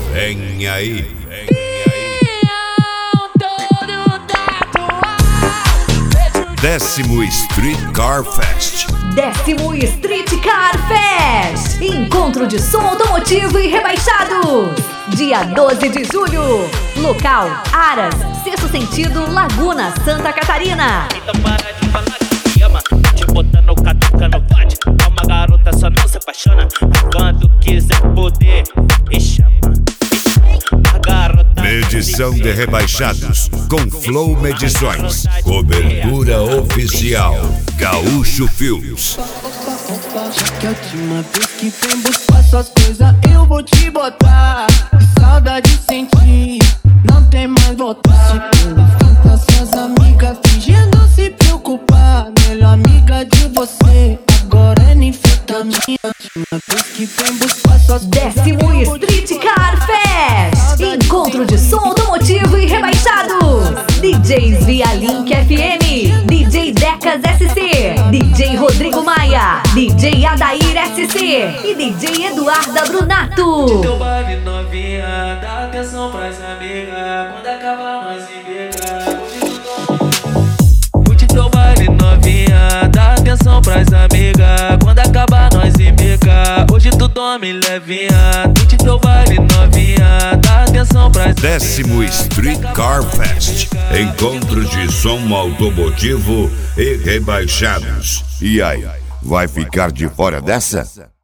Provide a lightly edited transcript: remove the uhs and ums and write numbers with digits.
Vem aí. 10º Street Car Fest. 10º Street Car Fest. Encontro de som automotivo e rebaixados. Dia 12 de julho. Local: Aras, Sexto Sentido, Laguna, Santa Catarina. Então para de falar que te ama, te botar no catuca não pode. É uma garota, só não se apaixona. Quando quiser poder, me chama. Medição de rebaixados com Flow Medições. Cobertura oficial Gaúcho Filmes. Que a última vez que vem buscar suas coisas, eu vou te botar. Saudade sentir, não tem mais voltar. Se pergunta suas amigas, fingindo se preocupar. Melhor amiga de você, agora é ninfetamina. Última vez que vem buscar suas coisas. 10º Street Car Fest. Encontro de som automotivo e rebaixados. DJs via Link FM, DJ Decas SC, DJ Rodrigo Maia, DJ Adair SC e DJ Eduarda Brunato. Teu baile novinha, dá atenção pras amigas. Quando acabar nós embega. Curte teu baile novinha, dá atenção pras amigas. Quando acabar nós embega. Hoje tu dorme levinha. Curte teu baile novinha, dá atenção pras 10º Street Car Fest. Encontro de som automotivo e rebaixados. E aí, vai ficar de fora dessa?